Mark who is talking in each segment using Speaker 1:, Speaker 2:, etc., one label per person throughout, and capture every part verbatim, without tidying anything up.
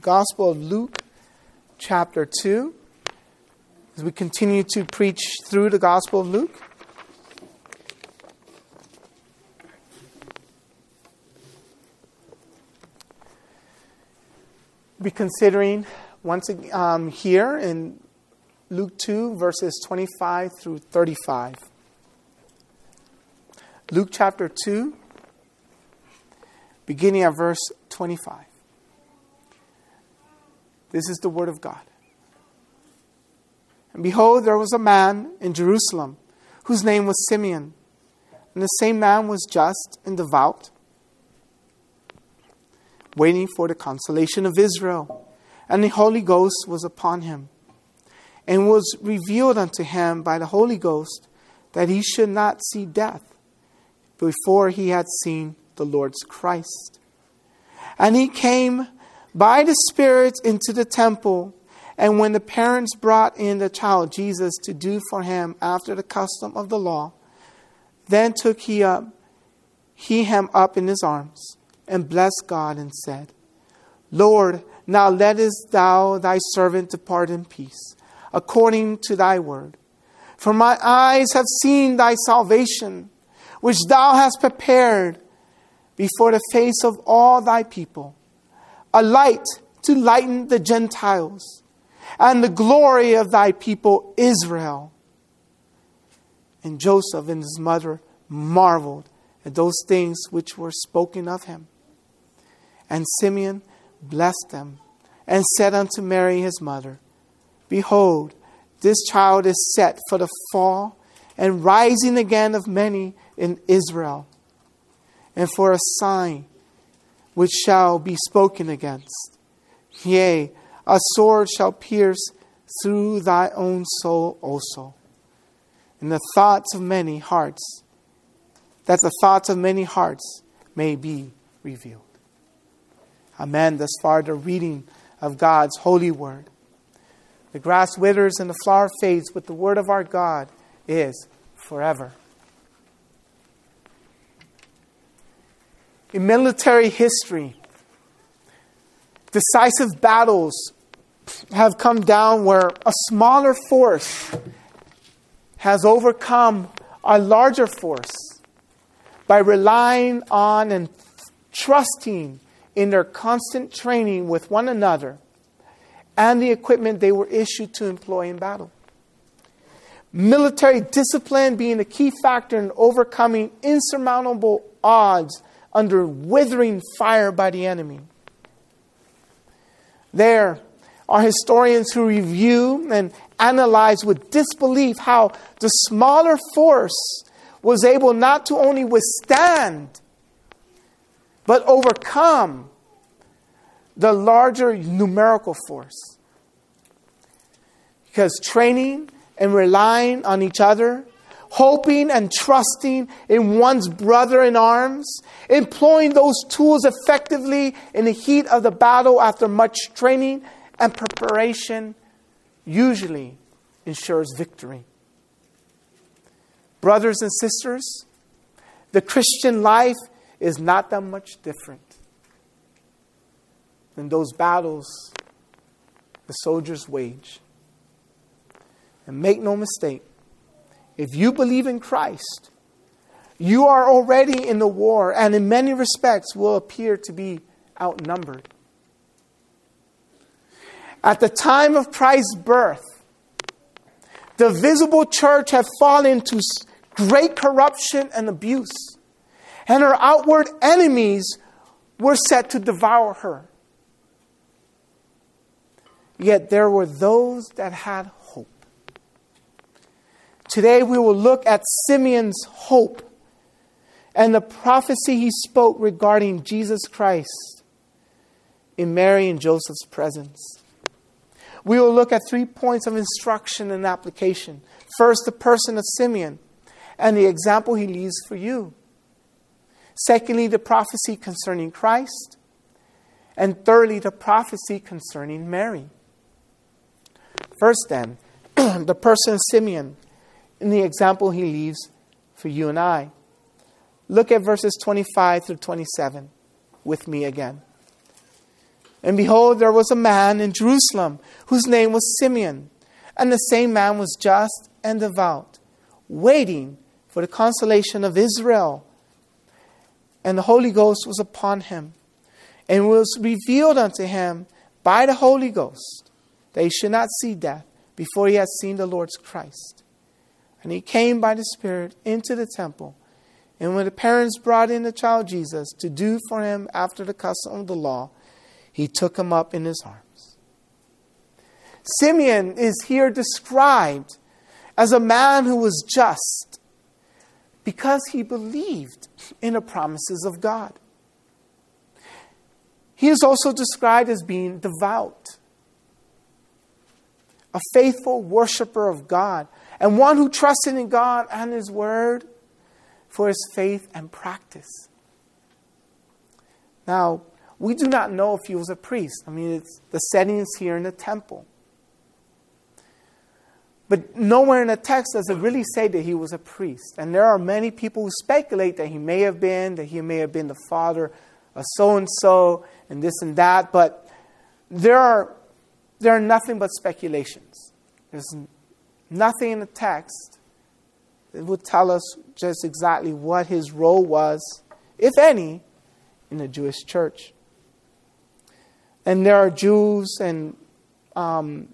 Speaker 1: Gospel of Luke, chapter two, as we continue to preach through the Gospel of Luke. We'll be considering once again um, here in Luke two, verses twenty-five through thirty-five. Luke chapter two, beginning at verse twenty-five. This is the word of God. And behold, there was a man in Jerusalem whose name was Simeon. And the same man was just and devout, waiting for the consolation of Israel. And the Holy Ghost was upon him. And was revealed unto him by the Holy Ghost that he should not see death before he had seen the Lord's Christ. And he came by the Spirit into the temple. And when the parents brought in the child Jesus to do for him after the custom of the law, then took he up he him up in his arms, and blessed God, and said, Lord, now lettest thou thy servant depart in peace, according to thy word. For my eyes have seen thy salvation, which thou hast prepared before the face of all thy people, a light to lighten the Gentiles, and the glory of thy people Israel. And Joseph and his mother marveled at those things which were spoken of him. And Simeon blessed them, and said unto Mary his mother, Behold, this child is set for the fall and rising again of many in Israel, and for a sign which shall be spoken against. Yea, a sword shall pierce through thy own soul also, and the thoughts of many hearts, that the thoughts of many hearts may be revealed. Amen. Thus far, the reading of God's holy word. The grass withers and the flower fades, but the word of our God is forever. In military history, decisive battles have come down where a smaller force has overcome a larger force by relying on and trusting in their constant training with one another and the equipment they were issued to employ in battle. Military discipline being a key factor in overcoming insurmountable odds under withering fire by the enemy. There are historians who review and analyze with disbelief how the smaller force was able not to only withstand, but overcome the larger numerical force. Because training and relying on each other, hoping and trusting in one's brother in arms, employing those tools effectively in the heat of the battle after much training and preparation, usually ensures victory. Brothers and sisters, the Christian life is not that much different than those battles the soldiers wage. And make no mistake, if you believe in Christ, you are already in the war and in many respects will appear to be outnumbered. At the time of Christ's birth, the visible church had fallen into great corruption and abuse, and her outward enemies were set to devour her. Yet there were those that had hope. Today we will look at Simeon's hope and the prophecy he spoke regarding Jesus Christ in Mary and Joseph's presence. We will look at three points of instruction and application. First, the person of Simeon and the example he leaves for you. Secondly, the prophecy concerning Christ. And thirdly, the prophecy concerning Mary. First then, the person of Simeon and the example he leaves for you and I. Look at verses twenty-five through twenty-seven with me again. And behold, there was a man in Jerusalem whose name was Simeon. And the same man was just and devout, waiting for the consolation of Israel. And the Holy Ghost was upon him, and was revealed unto him by the Holy Ghost that he should not see death before he had seen the Lord's Christ. And he came by the Spirit into the temple. And when the parents brought in the child Jesus to do for him after the custom of the law, he took him up in his arms. Simeon is here described as a man who was just because he believed in the promises of God. He is also described as being devout, a faithful worshiper of God, and one who trusted in God and His Word for his faith and practice. Now, we do not know if he was a priest. I mean, it's, the setting is here in the temple. But nowhere in the text does it really say that he was a priest. And there are many people who speculate that he may have been, that he may have been the father of so-and-so, and this and that. But there are, there are nothing but speculations. There's nothing in the text that would tell us just exactly what his role was, if any, in the Jewish church. And there are Jews and, um,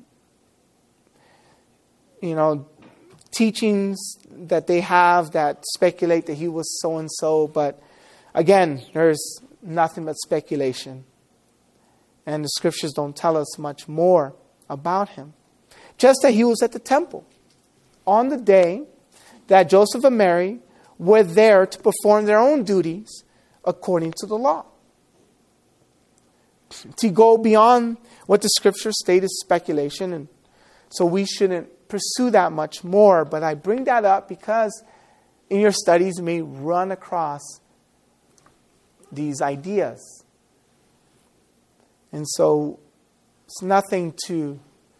Speaker 1: you know, teachings that they have that speculate that he was so-and-so. But again, there's nothing but speculation. And the scriptures don't tell us much more about him. Just that he was at the temple on the day that Joseph and Mary were there to perform their own duties according to the law. To go beyond what the scriptures state is speculation, and so we shouldn't pursue that much more. But I bring that up because in your studies you may run across these ideas. And so it's nothing to,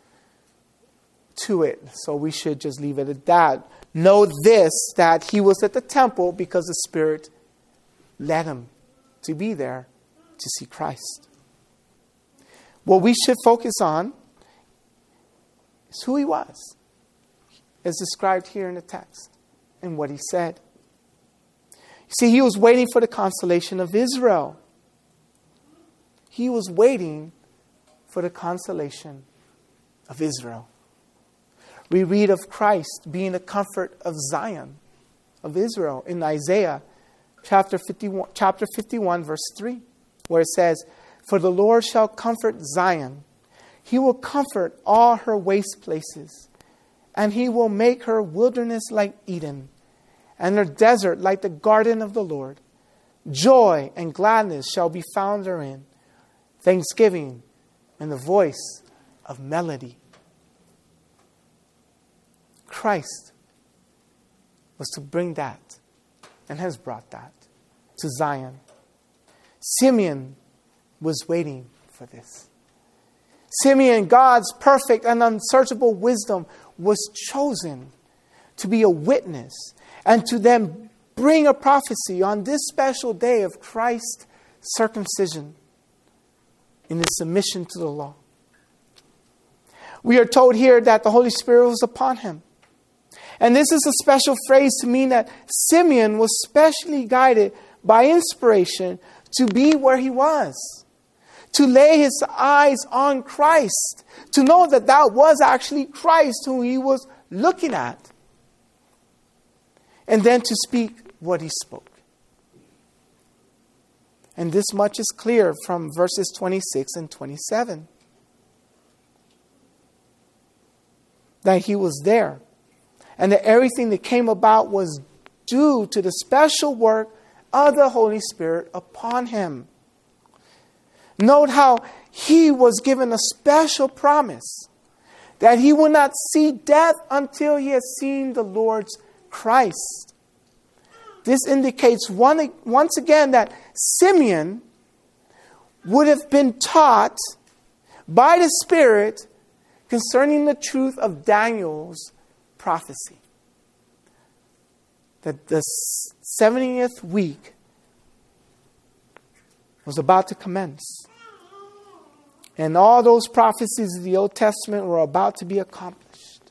Speaker 1: to it. So we should just leave it at that. Know this, that he was at the temple because the Spirit led him to be there to see Christ. What we should focus on is who he was, as described here in the text, and what he said. You see, he was waiting for the consolation of Israel. He was waiting for the consolation of Israel. We read of Christ being the comfort of Zion, of Israel, in Isaiah chapter fifty-one, chapter fifty-one, verse three, where it says, "For the Lord shall comfort Zion. He will comfort all her waste places, and he will make her wilderness like Eden, and her desert like the garden of the Lord. Joy and gladness shall be found therein, thanksgiving and the voice of melody." Christ was to bring that, and has brought that, to Zion. Simeon was waiting for this. Simeon, God's perfect and unsearchable wisdom, was chosen to be a witness and to then bring a prophecy on this special day of Christ's circumcision in his submission to the law. We are told here that the Holy Spirit was upon him. And this is a special phrase to mean that Simeon was specially guided by inspiration to be where he was, to lay his eyes on Christ, to know that that was actually Christ who he was looking at, and then to speak what he spoke. And this much is clear from verses twenty-six and twenty-seven. That he was there, and that everything that came about was due to the special work of the Holy Spirit upon him. Note how he was given a special promise that he would not see death until he had seen the Lord's Christ. This indicates one, once again that Simeon would have been taught by the Spirit concerning the truth of Daniel's prophecy. That the seventieth week was about to commence. And all those prophecies of the Old Testament were about to be accomplished.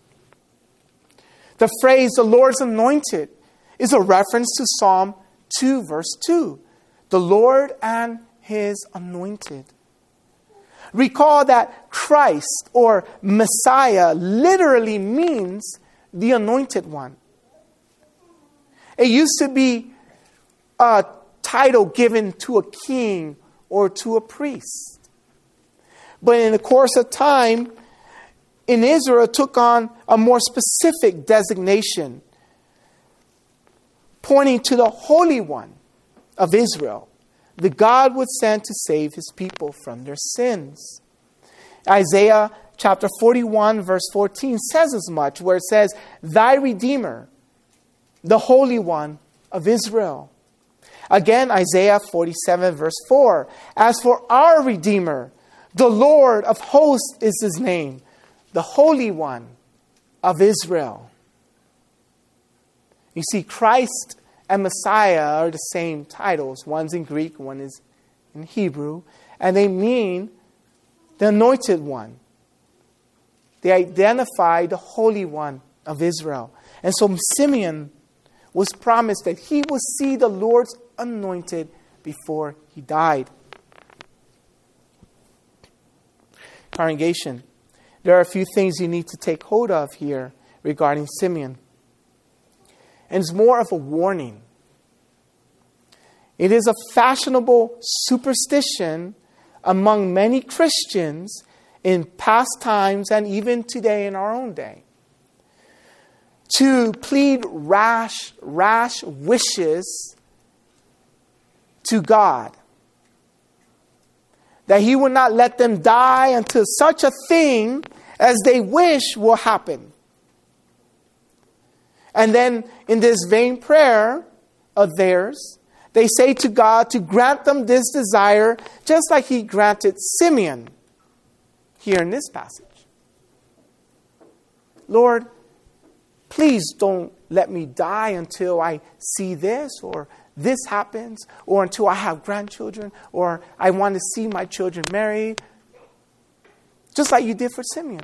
Speaker 1: The phrase, the Lord's anointed, is a reference to Psalm two, verse two. The Lord and his anointed. Recall that Christ or Messiah literally means the anointed one. It used to be a title given to a king or to a priest. But in the course of time, in Israel, it took on a more specific designation, pointing to the Holy One of Israel, the God would send to save his people from their sins. Isaiah chapter forty-one, verse fourteen says as much, where it says, Thy Redeemer, the Holy One of Israel. Again, Isaiah forty-seven, verse four, As for our Redeemer, the Lord of hosts is his name, the Holy One of Israel. You see, Christ and Messiah are the same titles. One's in Greek, one is in Hebrew. And they mean the anointed one. They identify the Holy One of Israel. And so Simeon was promised that he would see the Lord's anointed before he died. Congregation, there are a few things you need to take hold of here regarding Simeon. And it's more of a warning. It is a fashionable superstition among many Christians in past times and even today in our own day to plead rash, rash wishes to God, that he will not let them die until such a thing as they wish will happen. And then in this vain prayer of theirs, they say to God to grant them this desire, just like he granted Simeon here in this passage. Lord, please don't let me die until I see this or this happens, or until I have grandchildren, or I want to see my children married. Just like you did for Simeon.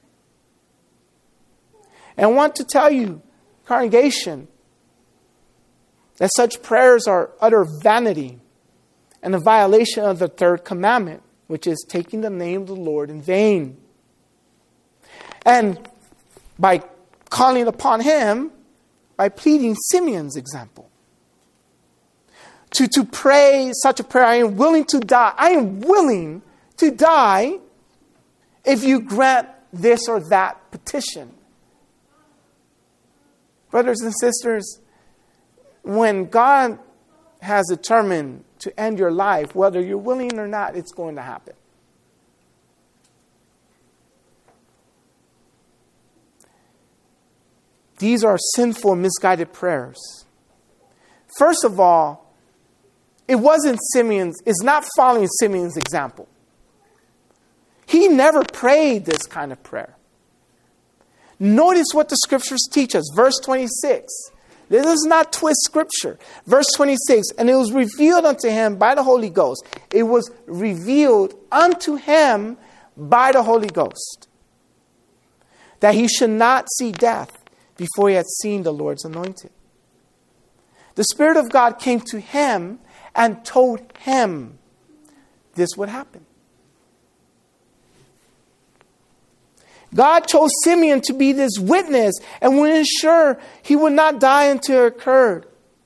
Speaker 1: And I want to tell you, congregation, that such prayers are utter vanity and a violation of the third commandment, which is taking the name of the Lord in vain. And by calling upon him, by pleading Simeon's example. To, to pray such a prayer, I am willing to die. I am willing to die if you grant this or that petition. Brothers and sisters, when God has determined to end your life, whether you're willing or not, it's going to happen. These are sinful, misguided prayers. First of all, it wasn't Simeon's, it's not following Simeon's example. He never prayed this kind of prayer. Notice what the scriptures teach us. Verse twenty-six. This is not twist scripture. Verse twenty-six. And it was revealed unto him by the Holy Ghost. It was revealed unto him by the Holy Ghost, that he should not see death before he had seen the Lord's anointed. The Spirit of God came to him and told him this would happen. God chose Simeon to be this witness and would ensure he would not die until it occurred.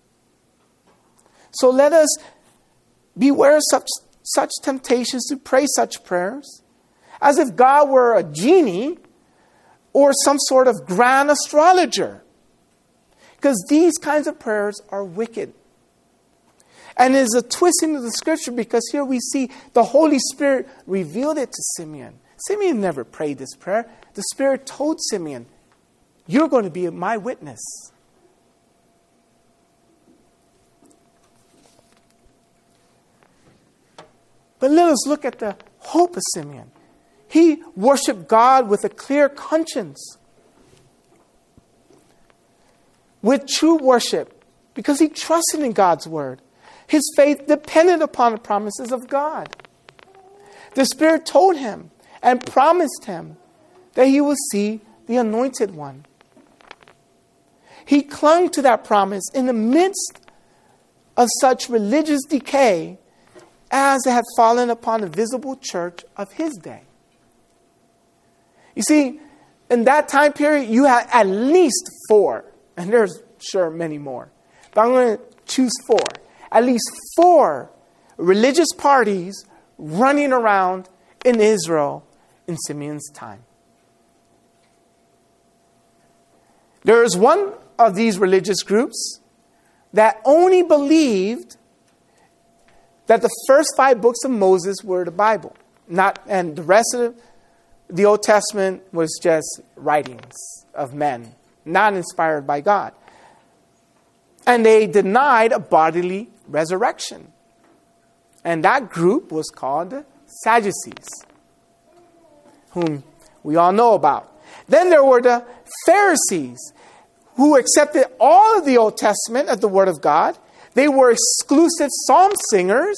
Speaker 1: So let us beware of such, such temptations to pray such prayers, as if God were a genie or some sort of grand astrologer. Because these kinds of prayers are wicked. And it is a twisting of the scripture, because here we see the Holy Spirit revealed it to Simeon. Simeon never prayed this prayer. The Spirit told Simeon, you're going to be my witness. But let us look at the hope of Simeon. He worshiped God with a clear conscience, with true worship, because he trusted in God's word. His faith depended upon the promises of God. The Spirit told him and promised him that he would see the Anointed One. He clung to that promise in the midst of such religious decay as it had fallen upon the visible church of his day. You see, in that time period, you had at least four, and there's sure many more, but I'm going to choose four. At least four religious parties running around in Israel in Simeon's time. There is one of these religious groups that only believed that the first five books of Moses were the Bible, not, and the rest of the Old Testament was just writings of men, not inspired by God. And they denied a bodily resurrection. And that group was called the Sadducees, whom we all know about. Then there were the Pharisees, who accepted all of the Old Testament as the Word of God. They were exclusive psalm singers.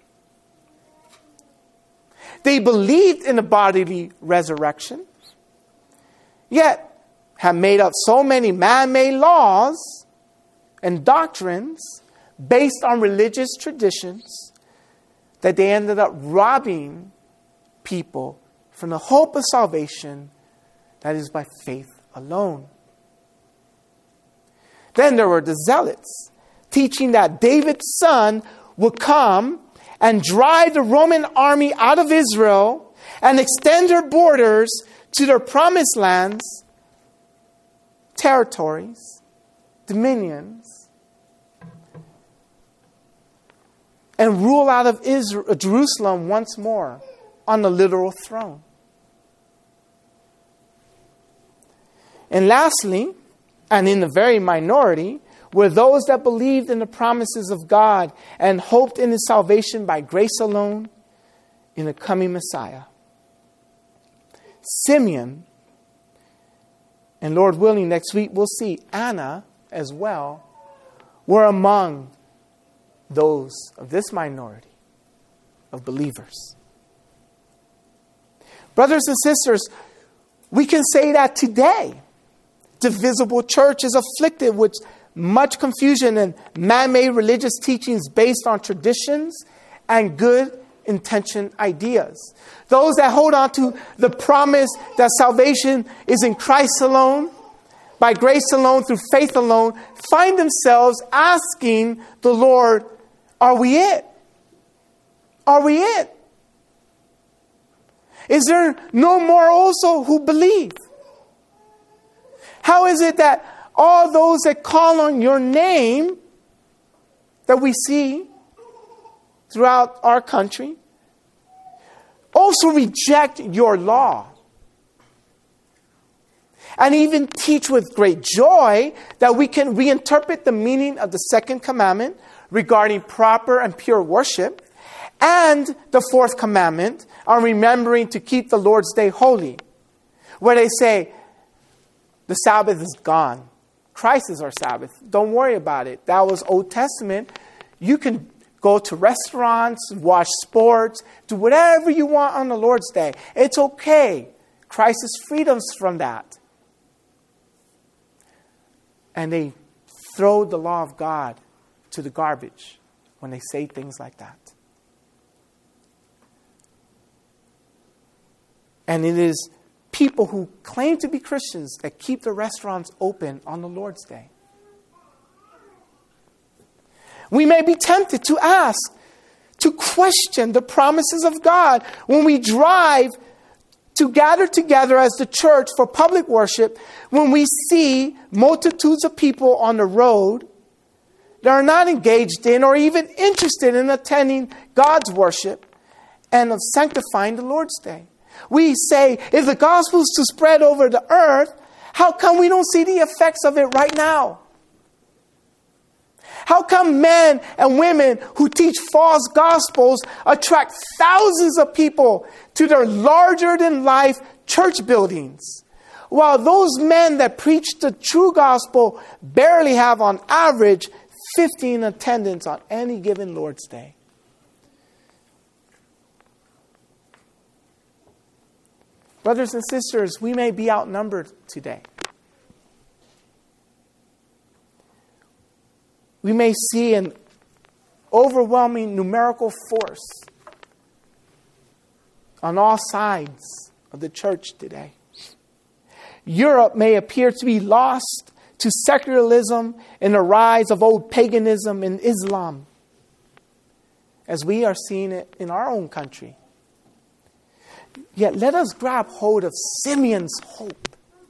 Speaker 1: They believed in the bodily resurrection, yet have made up so many man-made laws and doctrines based on religious traditions that they ended up robbing people from the hope of salvation that is by faith alone. Then there were the Zealots, teaching that David's son would come and drive the Roman army out of Israel and extend their borders to their promised lands, territories, dominions, and rule out of Israel, Jerusalem once more on the literal throne. And lastly, and in the very minority, were those that believed in the promises of God and hoped in His salvation by grace alone in the coming Messiah. Simeon, and Lord willing, next week we'll see Anna as well, were among those of this minority of believers. Brothers and sisters, we can say that today the visible church is afflicted with much confusion and man-made religious teachings based on traditions and good-intentioned ideas. Those that hold on to the promise that salvation is in Christ alone, by grace alone, through faith alone, find themselves asking the Lord, are we it? Are we it? Is there no more also who believe? How is it that all those that call on your name that we see throughout our country also reject your law and even teach with great joy that we can reinterpret the meaning of the second commandment regarding proper and pure worship and the fourth commandment on remembering to keep the Lord's day holy, where they say the Sabbath is gone. Christ is our Sabbath. Don't worry about it. That was Old Testament. You can go to restaurants, watch sports, do whatever you want on the Lord's Day. It's okay. Christ has freed us from that. And they throw the law of God to the garbage when they say things like that. And it is people who claim to be Christians that keep the restaurants open on the Lord's Day. We may be tempted to ask, to question the promises of God when we drive to gather together as the church for public worship, when we see multitudes of people on the road that are not engaged in or even interested in attending God's worship and of sanctifying the Lord's Day. We say, if the gospel is to spread over the earth, how come we don't see the effects of it right now? How come men and women who teach false gospels attract thousands of people to their larger-than-life church buildings, while those men that preach the true gospel barely have on average fifty in attendance on any given Lord's Day? Brothers and sisters, we may be outnumbered today. We may see an overwhelming numerical force on all sides of the church today. Europe may appear to be lost to secularism and the rise of old paganism and Islam, as we are seeing it in our own country. Yet let us grab hold of Simeon's hope.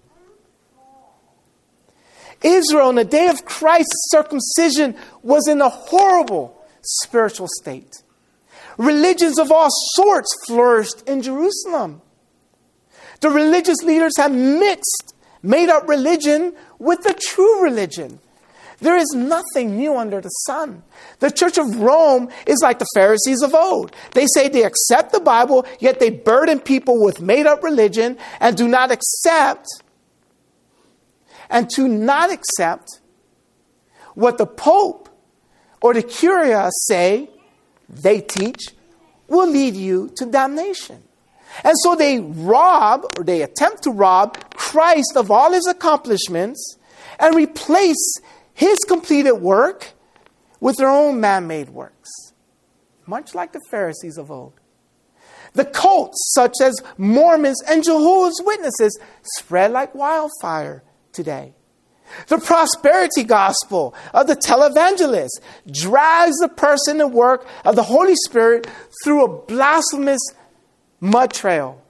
Speaker 1: Israel, in the day of Christ's circumcision, was in a horrible spiritual state. Religions of all sorts flourished in Jerusalem. The religious leaders had mixed, made up religion with the true religion. There is nothing new under the sun. The Church of Rome is like the Pharisees of old. They say they accept the Bible, yet they burden people with made-up religion and do not accept, and to not accept what the Pope or the Curia say, they teach, will lead you to damnation. And so they rob, or they attempt to rob, Christ of all his accomplishments and replace his completed work with their own man-made works, much like the Pharisees of old. The cults, such as Mormons and Jehovah's Witnesses, spread like wildfire today. The prosperity gospel of the televangelist drags the person and work of the Holy Spirit through a blasphemous mud trail.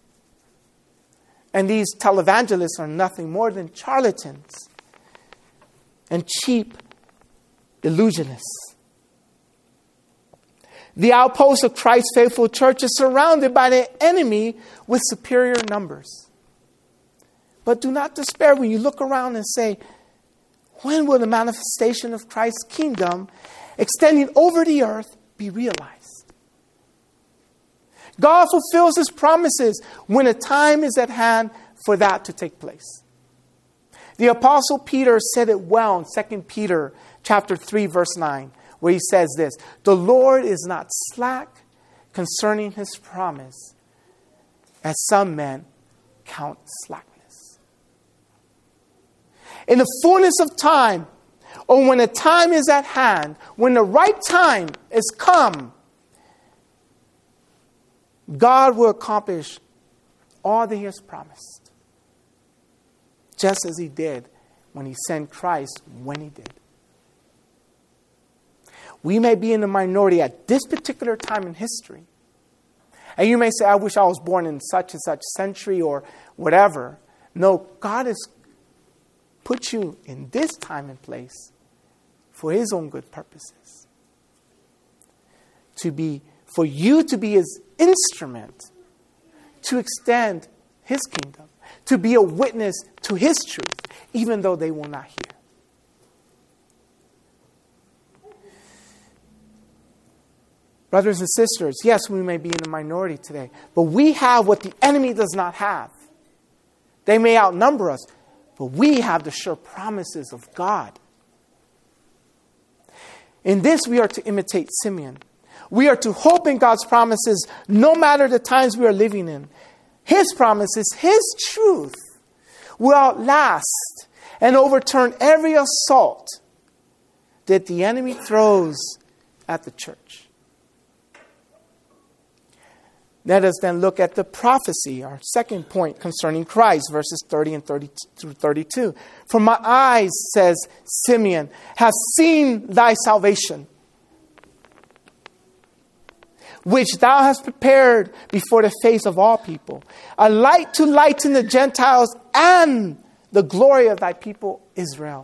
Speaker 1: And these televangelists are nothing more than charlatans and cheap illusionists. The outpost of Christ's faithful church is surrounded by the enemy with superior numbers. But do not despair when you look around and say, when will the manifestation of Christ's kingdom extending over the earth be realized? God fulfills his promises when a time is at hand for that to take place. The Apostle Peter said it well in Second Peter chapter three, verse nine, where he says this, "The Lord is not slack concerning his promise, as some men count slackness." In the fullness of time, or when a time is at hand, when the right time is come, God will accomplish all that he has promised, just as he did when he sent Christ when he did. We may be in the minority at this particular time in history. And you may say, I wish I was born in such and such century or whatever. No, God has put you in this time and place for his own good purposes. To be, for you to be his instrument to extend his kingdom, to be a witness to his truth, even though they will not hear. Brothers and sisters, yes, we may be in the minority today, but we have what the enemy does not have. They may outnumber us, but we have the sure promises of God. In this, we are to imitate Simeon. We are to hope in God's promises no matter the times we are living in. His promises, his truth, will outlast and overturn every assault that the enemy throws at the church. Let us then look at the prophecy, our second point concerning Christ, verses thirty and thirty through thirty-two. For my eyes, says Simeon, have seen thy salvation, which thou hast prepared before the face of all people, a light to lighten the Gentiles and the glory of thy people Israel.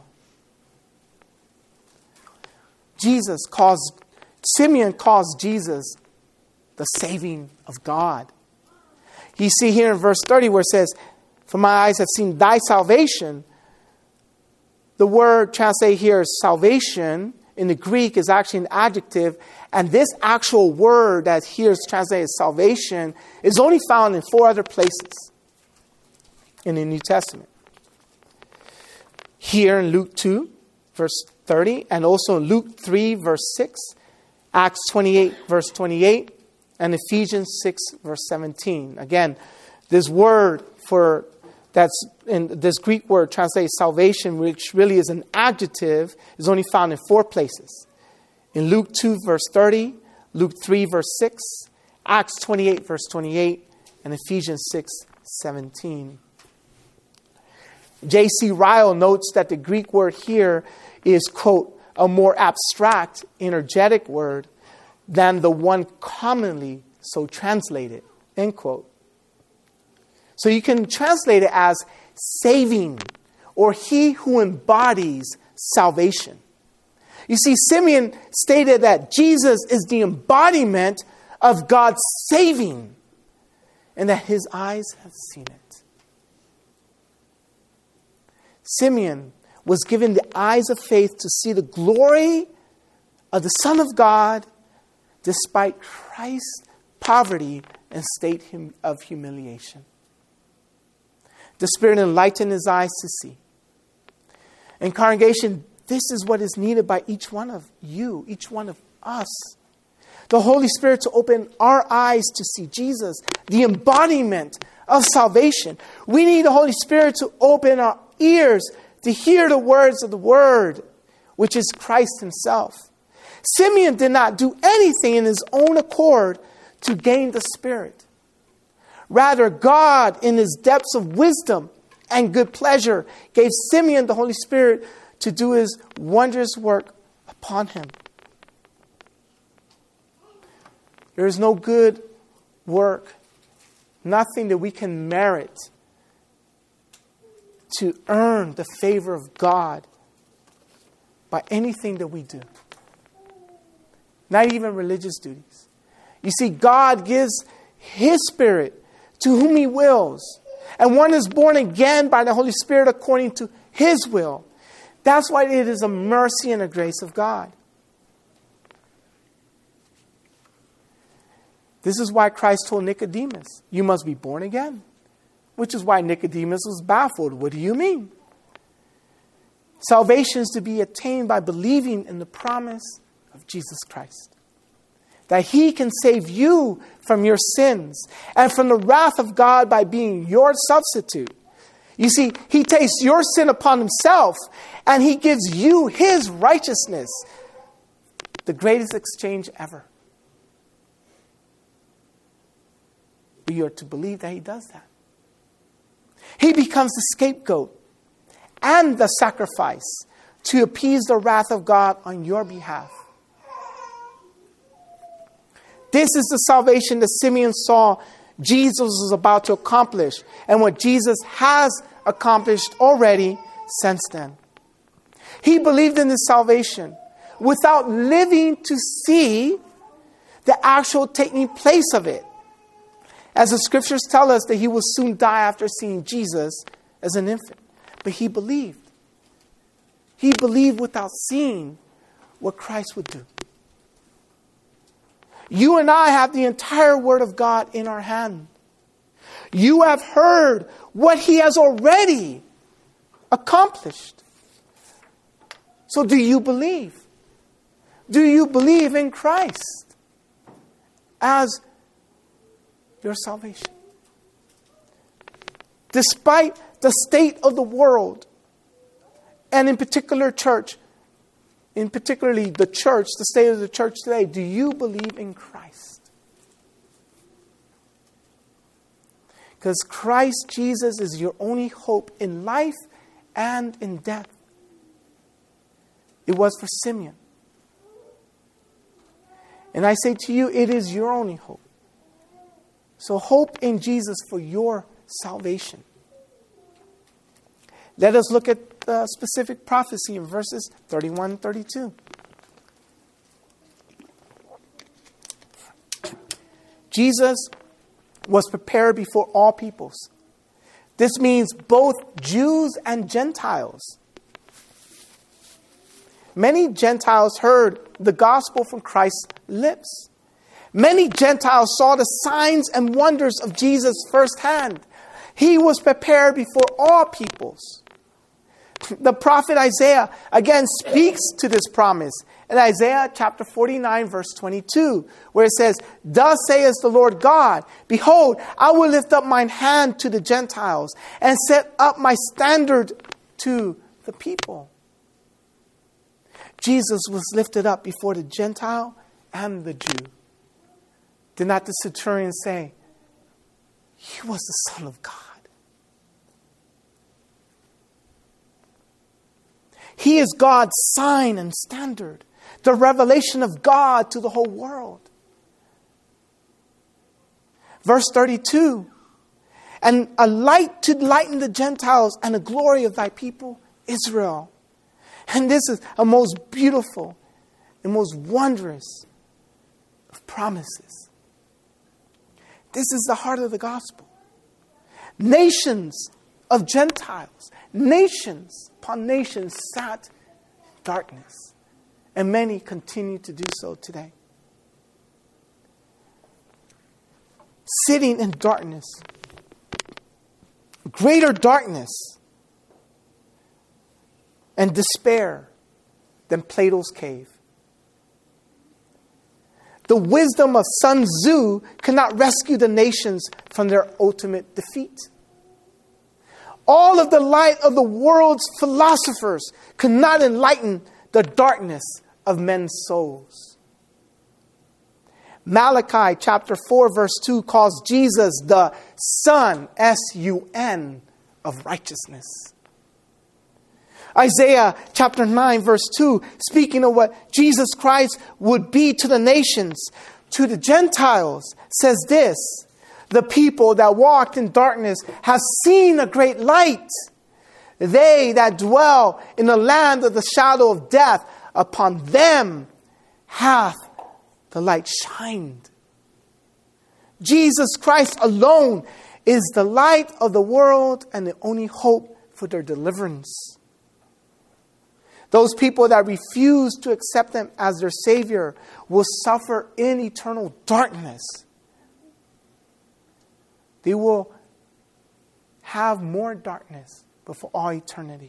Speaker 1: Jesus calls, Simeon calls Jesus the saving of God. You see here in verse thirty where it says, for my eyes have seen thy salvation. The word translated here is salvation. In the Greek is actually an adjective. And this actual word that here is translated as salvation is only found in four other places in the New Testament. Here in Luke two, verse thirty, and also in Luke three, verse six, Acts twenty-eight, verse twenty-eight, and Ephesians six, verse seventeen. Again, This word for that's in this Greek word translates salvation, which really is an adjective, is only found in four places. In Luke two, verse thirty, Luke three, verse six, Acts twenty-eight, verse twenty-eight, and Ephesians six, seventeen. J C Ryle notes that the Greek word here is, quote, a more abstract, energetic word than the one commonly so translated, end quote. So you can translate it as saving, or he who embodies salvation. You see, Simeon stated that Jesus is the embodiment of God's saving, and that his eyes have seen it. Simeon was given the eyes of faith to see the glory of the Son of God despite Christ's poverty and state of humiliation. The Spirit enlightened his eyes to see. In congregation, this is what is needed by each one of you, each one of us. The Holy Spirit to open our eyes to see Jesus, the embodiment of salvation. We need the Holy Spirit to open our ears to hear the words of the Word, which is Christ himself. Simeon did not do anything in his own accord to gain the Spirit. Rather, God, in his depths of wisdom and good pleasure, gave Simeon the Holy Spirit to do his wondrous work upon him. There is no good work, nothing that we can merit to earn the favor of God by anything that we do. Not even religious duties. You see, God gives his Spirit to whom he wills. And one is born again by the Holy Spirit according to his will. That's why it is a mercy and a grace of God. This is why Christ told Nicodemus, you must be born again. Which is why Nicodemus was baffled. What do you mean? Salvation is to be attained by believing in the promise of Jesus Christ. That he can save you from your sins and from the wrath of God by being your substitute. You see, he takes your sin upon himself and he gives you his righteousness. The greatest exchange ever. We are to believe that he does that. He becomes the scapegoat and the sacrifice to appease the wrath of God on your behalf. This is the salvation that Simeon saw Jesus was about to accomplish, and what Jesus has accomplished already since then. He believed in this salvation without living to see the actual taking place of it. As the scriptures tell us that he will soon die after seeing Jesus as an infant. But he believed. He believed without seeing what Christ would do. You and I have the entire Word of God in our hand. You have heard what he has already accomplished. So do you believe? Do you believe in Christ as your salvation? Despite the state of the world, and in particular church, in particularly the church, the state of the church today, do you believe in Christ? Because Christ Jesus is your only hope in life and in death. It was for Simeon. And I say to you, it is your only hope. So hope in Jesus for your salvation. Let us look at the specific prophecy in verses thirty-one and thirty-two. Jesus was prepared before all peoples. This means both Jews and Gentiles. Many Gentiles heard the gospel from Christ's lips. Many Gentiles saw the signs and wonders of Jesus firsthand. He was prepared before all peoples. The prophet Isaiah again speaks to this promise in Isaiah chapter forty-nine, verse twenty-two, where it says, "Thus saith the Lord God, behold, I will lift up mine hand to the Gentiles and set up my standard to the people." Jesus was lifted up before the Gentile and the Jew. Did not the centurion say, "He was the Son of God"? He is God's sign and standard, the revelation of God to the whole world. Verse thirty-two, "And a light to lighten the Gentiles and the glory of thy people, Israel." And this is a most beautiful and most wondrous of promises. This is the heart of the gospel. Nations of Gentiles, nations upon nations sat in darkness. And many continue to do so today. Sitting in darkness. Greater darkness and despair than Plato's cave. The wisdom of Sun Tzu cannot rescue the nations from their ultimate defeat. All of the light of the world's philosophers could not enlighten the darkness of men's souls. Malachi chapter four verse two calls Jesus the Sun, S U N, of righteousness. Isaiah chapter nine verse two, speaking of what Jesus Christ would be to the nations, to the Gentiles, says this: "The people that walked in darkness have seen a great light. They that dwell in the land of the shadow of death, upon them hath the light shined." Jesus Christ alone is the light of the world and the only hope for their deliverance. Those people that refuse to accept Him as their Savior will suffer in eternal darkness. They will have more darkness, but for all eternity.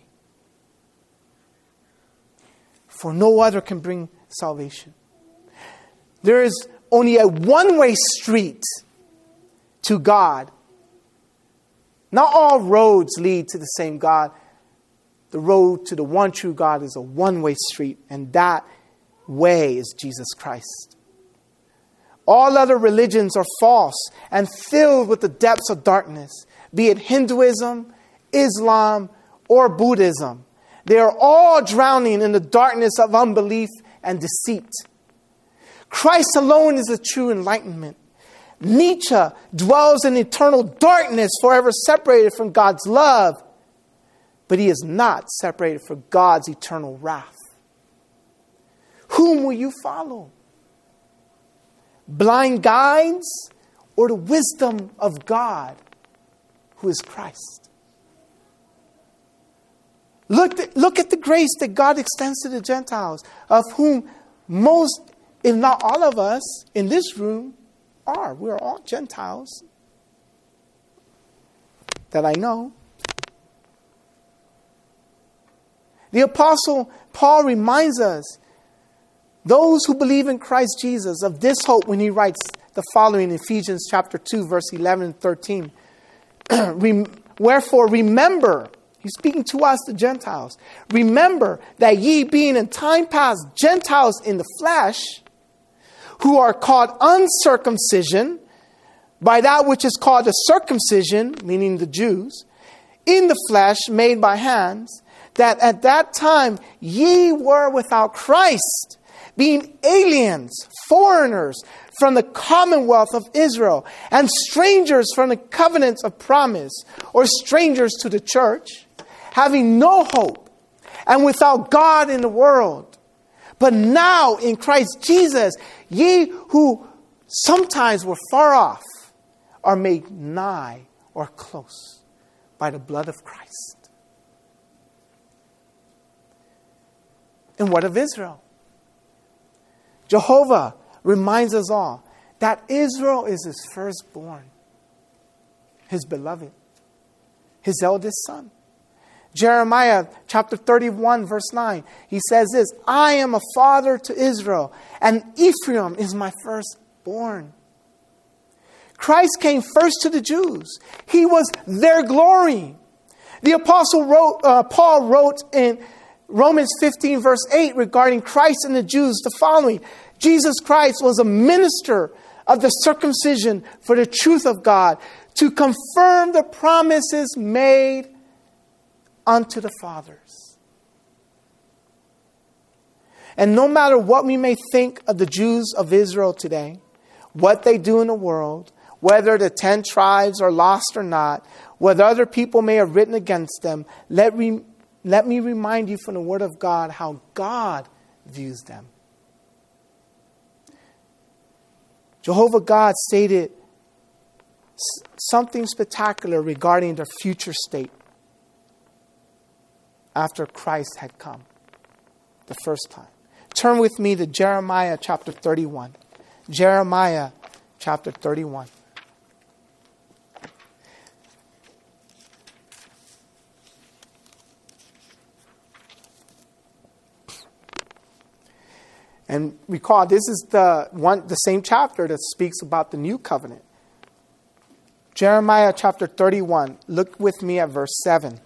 Speaker 1: For no other can bring salvation. There is only a one-way street to God. Not all roads lead to the same God. The road to the one true God is a one-way street, and that way is Jesus Christ. All other religions are false and filled with the depths of darkness, be it Hinduism, Islam, or Buddhism. They are all drowning in the darkness of unbelief and deceit. Christ alone is the true enlightenment. Nietzsche dwells in eternal darkness, forever separated from God's love. But he is not separated from God's eternal wrath. Whom will you follow? Blind guides or the wisdom of God, who is Christ? Look, the, look at the grace that God extends to the Gentiles, of whom most, if not all of us in this room are. We are all Gentiles that I know. The Apostle Paul reminds us, those who believe in Christ Jesus, of this hope when he writes the following in Ephesians chapter two, verse eleven and thirteen. "Wherefore remember," he's speaking to us, the Gentiles, "remember that ye being in time past Gentiles in the flesh, who are called uncircumcision by that which is called the circumcision," meaning the Jews, "in the flesh made by hands, that at that time ye were without Christ, being aliens, foreigners from the commonwealth of Israel, and strangers from the covenants of promise," or strangers to the church, "having no hope, and without God in the world. But now in Christ Jesus, ye who sometimes were far off are made nigh or close by the blood of Christ." And what of Israel? Jehovah reminds us all that Israel is his firstborn, his beloved, his eldest son. Jeremiah chapter thirty-one, verse nine. He says this, I am a father to Israel, and Ephraim is my firstborn. Christ came first to the Jews. He was their glory. The apostle wrote, uh, Paul wrote in Romans fifteen, verse eight, regarding Christ and the Jews, the following. Jesus Christ was a minister of the circumcision for the truth of God, to confirm the promises made unto the fathers. And no matter what we may think of the Jews of Israel today, what they do in the world, whether the ten tribes are lost or not, whether other people may have written against them, let, re, let me remind you from the Word of God how God views them. Jehovah God stated something spectacular regarding their future state after Christ had come the first time. Turn with me to Jeremiah chapter thirty-one. Jeremiah chapter thirty-one. And recall, this is the one, the same chapter that speaks about the new covenant. Jeremiah chapter thirty-one. Look with me at verse seven.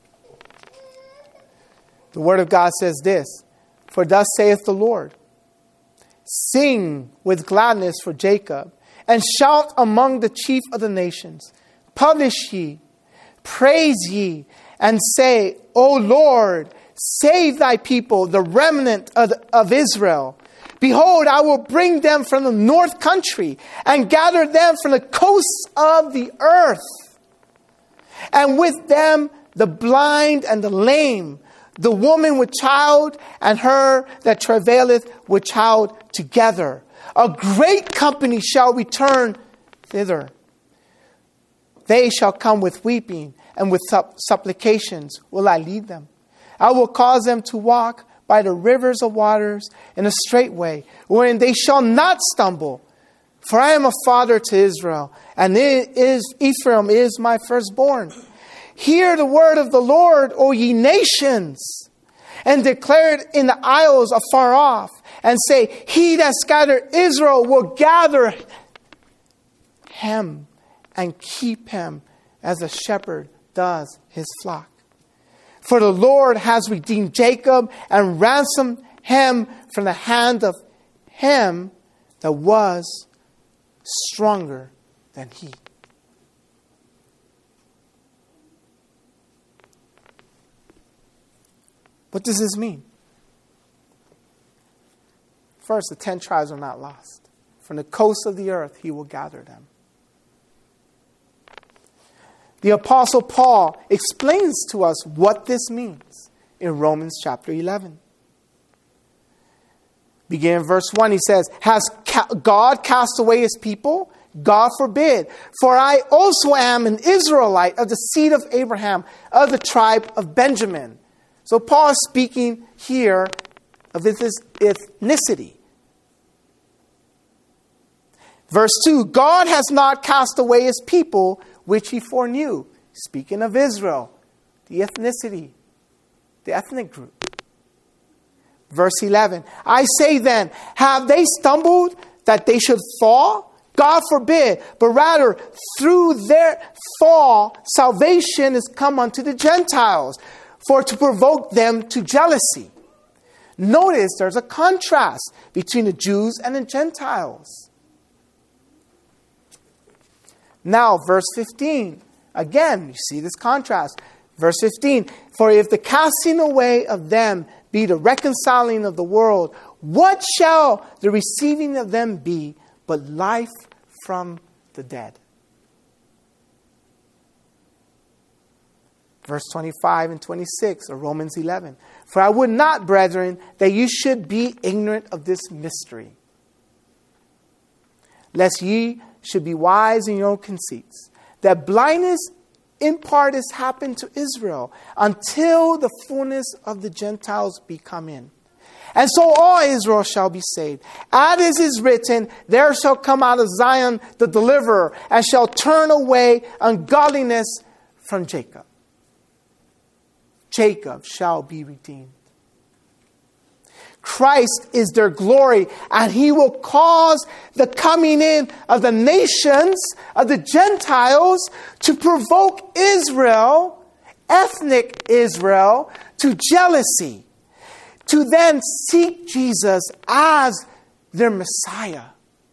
Speaker 1: The Word of God says this, for thus saith the Lord, sing with gladness for Jacob, and shout among the chief of the nations. Publish ye, praise ye, and say, O Lord, save thy people, the remnant of, of Israel. Behold, I will bring them from the north country and gather them from the coasts of the earth. And with them the blind and the lame, the woman with child and her that travaileth with child together. A great company shall return thither. They shall come with weeping, and with supp- supplications will I lead them. I will cause them to walk by the rivers of waters in a straight way, wherein they shall not stumble. For I am a father to Israel, and it is Ephraim is my firstborn. Hear the word of the Lord, O ye nations, and declare it in the isles afar off, and say, he that scattered Israel will gather him and keep him as a shepherd does his flock. For the Lord has redeemed Jacob and ransomed him from the hand of him that was stronger than he. What does this mean? First, the ten tribes are not lost. From the coast of the earth, he will gather them. The Apostle Paul explains to us what this means in Romans chapter eleven. Beginning in verse one, he says, has God cast away his people? God forbid. For I also am an Israelite of the seed of Abraham, of the tribe of Benjamin. So Paul is speaking here of his ethnicity. Verse two, God has not cast away his people, which he foreknew. Speaking of Israel, the ethnicity, the ethnic group. Verse eleven, I say then, have they stumbled that they should fall? God forbid, but rather through their fall, salvation is come unto the Gentiles, for to provoke them to jealousy. Notice there's a contrast between the Jews and the Gentiles. Now, verse fifteen. Again, you see this contrast. Verse fifteen. For if the casting away of them be the reconciling of the world, what shall the receiving of them be but life from the dead? Verse twenty-five and twenty-six of Romans eleven. For I would not, brethren, that you should be ignorant of this mystery, lest ye should be wise in your own conceits, that blindness in part is happened to Israel until the fullness of the Gentiles be come in. And so all Israel shall be saved. As it is written, there shall come out of Zion the deliverer, and shall turn away ungodliness from Jacob. Jacob shall be redeemed. Christ is their glory, and he will cause the coming in of the nations, of the Gentiles, to provoke Israel, ethnic Israel, to jealousy, to then seek Jesus as their Messiah.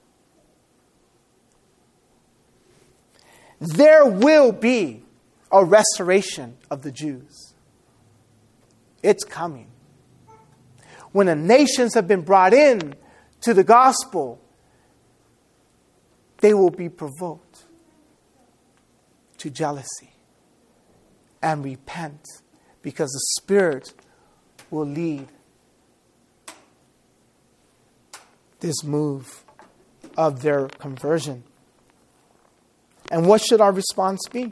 Speaker 1: There will be a restoration of the Jews. It's coming. When the nations have been brought in to the gospel, they will be provoked to jealousy and repent, because the Spirit will lead this move of their conversion. And what should our response be?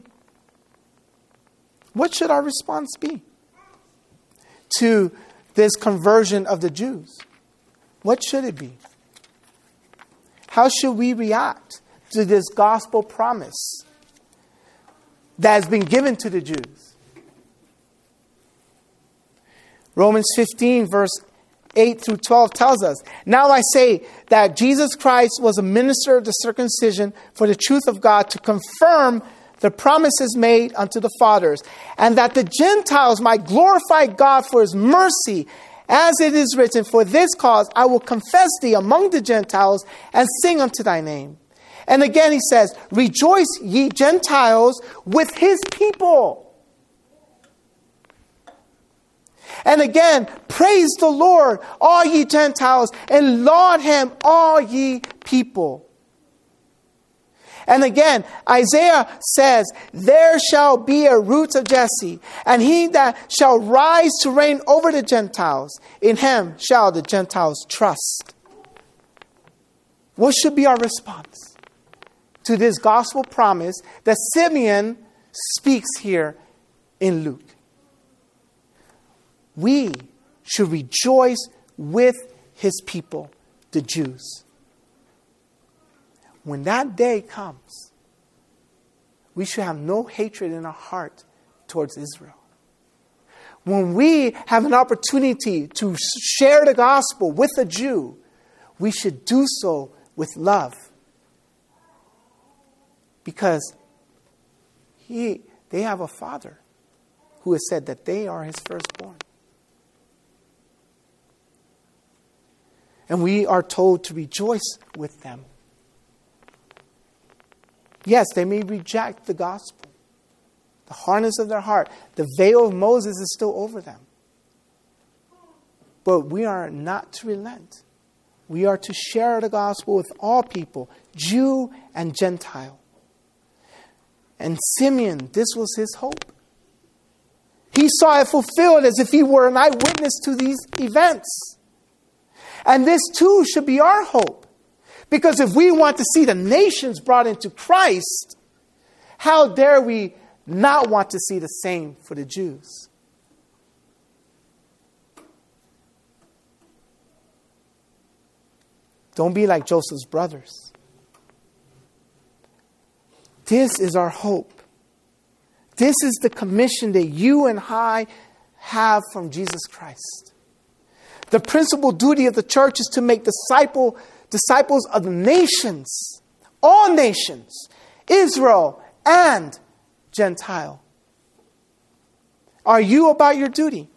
Speaker 1: What should our response be to this conversion of the Jews? What should it be? How should we react to this gospel promise that has been given to the Jews? Romans fifteen, verse eight through twelve tells us, "Now I say that Jesus Christ was a minister of the circumcision for the truth of God, to confirm the promises made unto the fathers, and that the Gentiles might glorify God for his mercy, as it is written, for this cause I will confess thee among the Gentiles and sing unto thy name." And again he says, "Rejoice ye Gentiles with his people." And again, "Praise the Lord, all ye Gentiles, and laud him, all ye people." And again, Isaiah says, "There shall be a root of Jesse, and he that shall rise to reign over the Gentiles. In him shall the Gentiles trust." What should be our response to this gospel promise that Simeon speaks here in Luke? We should rejoice with his people, the Jews. When that day comes, we should have no hatred in our heart towards Israel. When we have an opportunity to share the gospel with a Jew, we should do so with love. Because he, they have a father who has said that they are his firstborn. And we are told to rejoice with them. Yes, they may reject the gospel, the hardness of their heart. The veil of Moses is still over them. But we are not to relent. We are to share the gospel with all people, Jew and Gentile. And Simeon, this was his hope. He saw it fulfilled as if he were an eyewitness to these events. And this too should be our hope. Because if we want to see the nations brought into Christ, how dare we not want to see the same for the Jews? Don't be like Joseph's brothers. This is our hope. This is the commission that you and I have from Jesus Christ. The principal duty of the church is to make disciple, disciples of the nations, all nations, Israel and Gentile. Are you about your duty?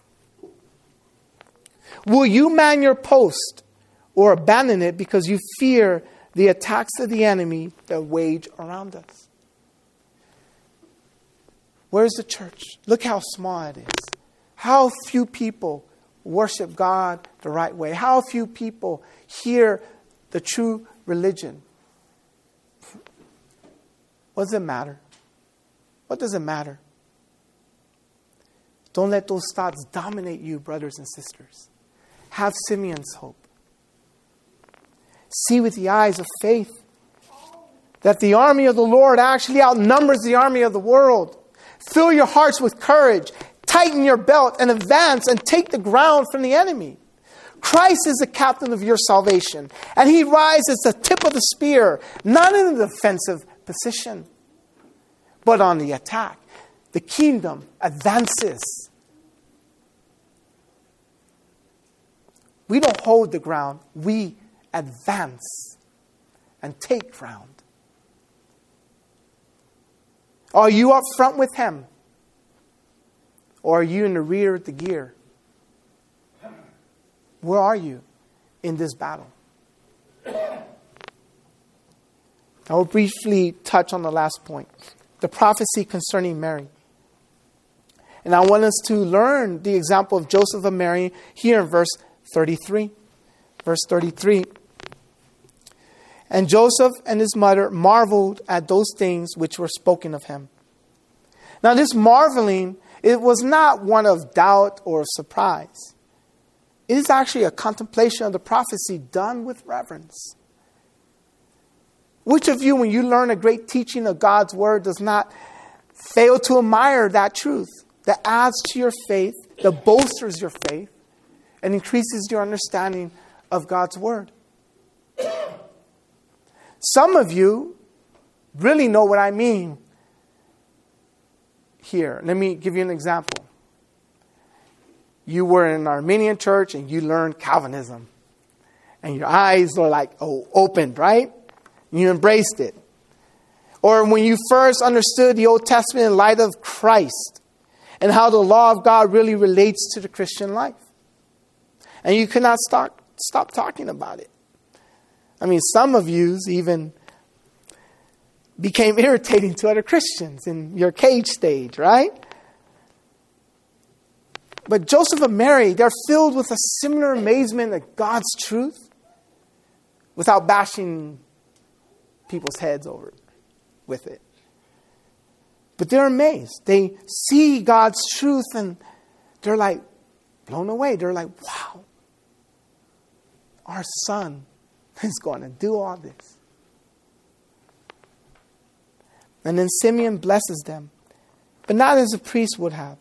Speaker 1: Will you man your post or abandon it because you fear the attacks of the enemy that wage around us? Where's the church? Look how small it is. How few people worship God the right way. How few people hear the true religion. What does it matter? What does it matter? Don't let those thoughts dominate you, brothers and sisters. Have Simeon's hope. See with the eyes of faith that the army of the Lord actually outnumbers the army of the world. Fill your hearts with courage. Tighten your belt and advance and take the ground from the enemy. Christ is the captain of your salvation, and he rises at the tip of the spear, not in a defensive position, but on the attack. The kingdom advances We don't hold the ground. We advance and take ground. Are you up front with him? Or are you in the rear of the gear? Where are you in this battle? I will briefly touch on the last point. The prophecy concerning Mary. And I want us to learn the example of Joseph and Mary here in verse thirty-three. Verse thirty-three. And Joseph and his mother marveled at those things which were spoken of him. Now this marveling, it was not one of doubt or surprise. It is actually a contemplation of the prophecy done with reverence. Which of you, when you learn a great teaching of God's word, does not fail to admire that truth that adds to your faith, that bolsters your faith, and increases your understanding of God's word? Some of you really know what I mean here. Let me give you an example. You were in an Arminian church and you learned Calvinism. And your eyes were like, oh, opened, right? You embraced it. Or when you first understood the Old Testament in light of Christ and how the law of God really relates to the Christian life. And you could not stop, stop talking about it. I mean, some of you even became irritating to other Christians in your cage stage, right? But Joseph and Mary, they're filled with a similar amazement at God's truth without bashing people's heads over it, with it. But they're amazed. They see God's truth and they're like blown away. They're like, wow, our son is going to do all this. And then Simeon blesses them, but not as a priest would have.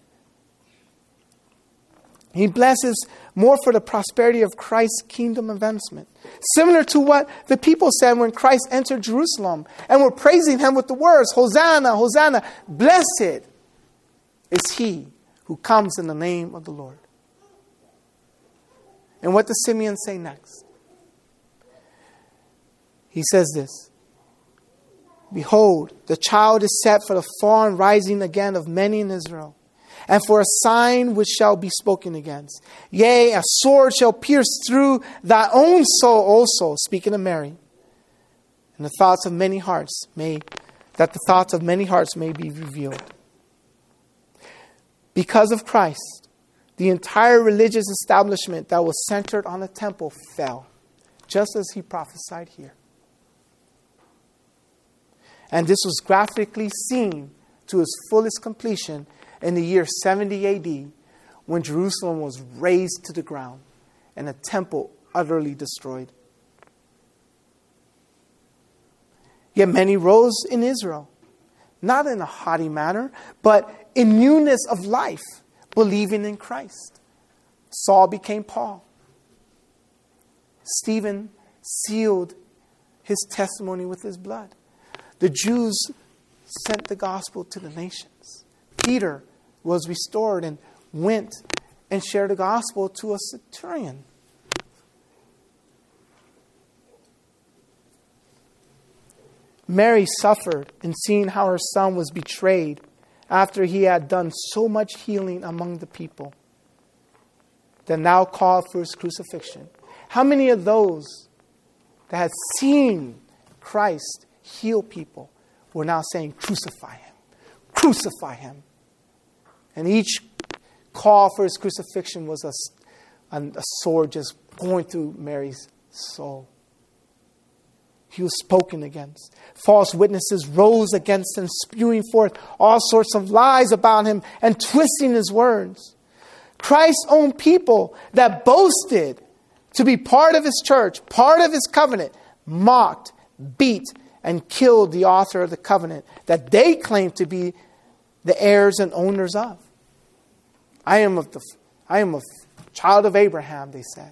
Speaker 1: He blesses more for the prosperity of Christ's kingdom advancement. Similar to what the people said when Christ entered Jerusalem and were praising him with the words, Hosanna, Hosanna, blessed is he who comes in the name of the Lord. And what does Simeon say next? He says this, behold, the child is set for the fall and rising again of many in Israel, and for a sign which shall be spoken against. Yea, a sword shall pierce through thy own soul also, speaking of Mary, and the thoughts of many hearts may, that the thoughts of many hearts may be revealed. Because of Christ, the entire religious establishment that was centered on the temple fell, just as he prophesied here. And this was graphically seen to its fullest completion in the year seventy A D, when Jerusalem was razed to the ground and the temple utterly destroyed. Yet many rose in Israel, not in a haughty manner, but in newness of life, believing in Christ. Saul became Paul. Stephen sealed his testimony with his blood. The Jews sent the gospel to the nations. Peter was restored and went and shared the gospel to a centurion. Mary suffered in seeing how her son was betrayed after he had done so much healing among the people that now called for his crucifixion. How many of those that had seen Christ heal people were now saying, crucify him, crucify him? And each call for his crucifixion was a, a, a sword just going through Mary's soul. He was spoken against. False witnesses rose against him, spewing forth all sorts of lies about him and twisting his words. Christ's own people that boasted to be part of his church, part of his covenant, mocked, beat, and killed the author of the covenant that they claimed to be the heirs and owners of. I am of the, I am a child of Abraham, they said.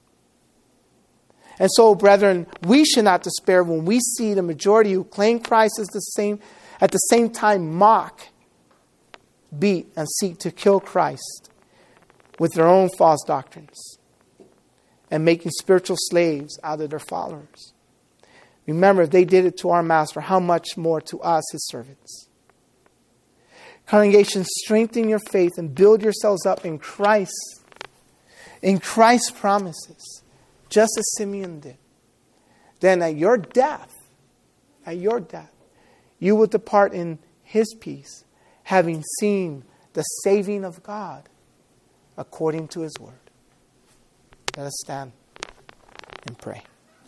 Speaker 1: And so, brethren, we should not despair when we see the majority who claim Christ as the same, at the same time mock, beat, and seek to kill Christ with their own false doctrines. and making spiritual slaves out of their followers. Remember, if they did it to our Master, how much more to us, his servants. Congregation, strengthen your faith and build yourselves up in Christ, in Christ's promises, just as Simeon did. Then at your death, at your death, you will depart in his peace, having seen the saving of God according to his word. Let us stand and pray.